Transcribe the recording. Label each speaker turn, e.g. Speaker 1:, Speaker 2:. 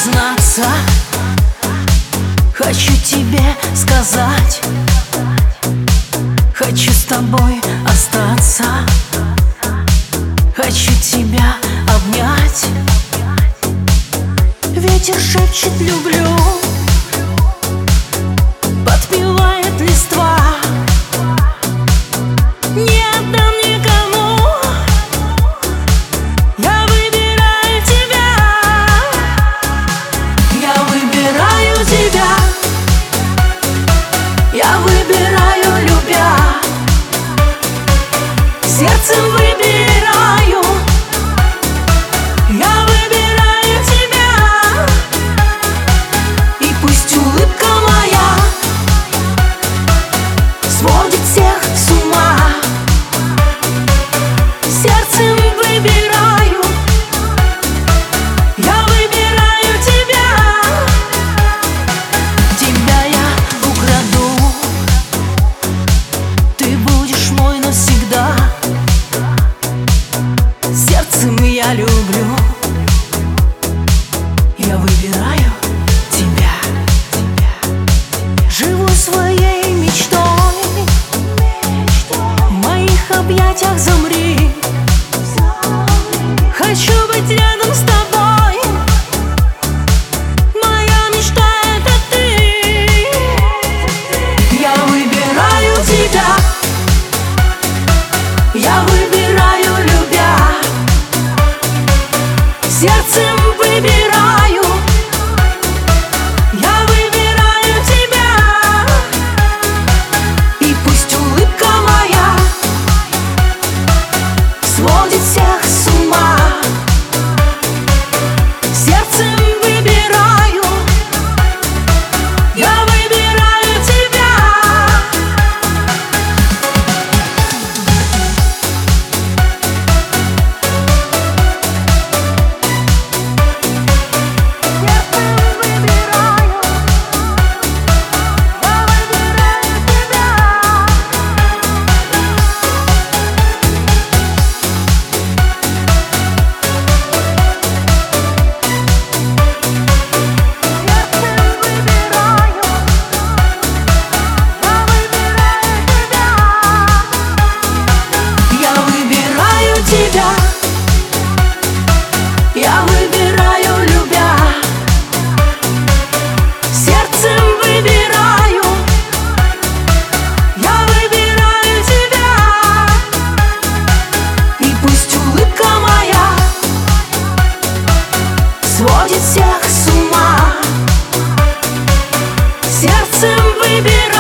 Speaker 1: признаться, хочу тебе сказать, хочу с тобой остаться, хочу тебя обнять. Ветер шепчет «люблю», подпевает листва. Не отдам никому, я выбираю тебя. Я выбираю тебя, я выбираю, любя. Сердцем выбираю, я выбираю тебя. И пусть улыбка моя сводит всех с ума. Сердцем выбираю, я выбираю тебя. Тебя я украду, ты будешь мой навсегда. Сердцем я люблю, я выбираю тебя. Живу своей мечтой, в моих объятиях замри. Хочу быть рядом с тобой, моя мечта — это ты. Я выбираю тебя, я выбираю, любя. Сердцем выбираю, я выбираю тебя. И пусть улыбка моя сводит всех с ума. Сердцем выбираю, я выбираю тебя. Я выбираю, любя. Сердцем выбираю, я выбираю тебя. И пусть улыбка моя сводит всех с ума. Сердцем выбираю.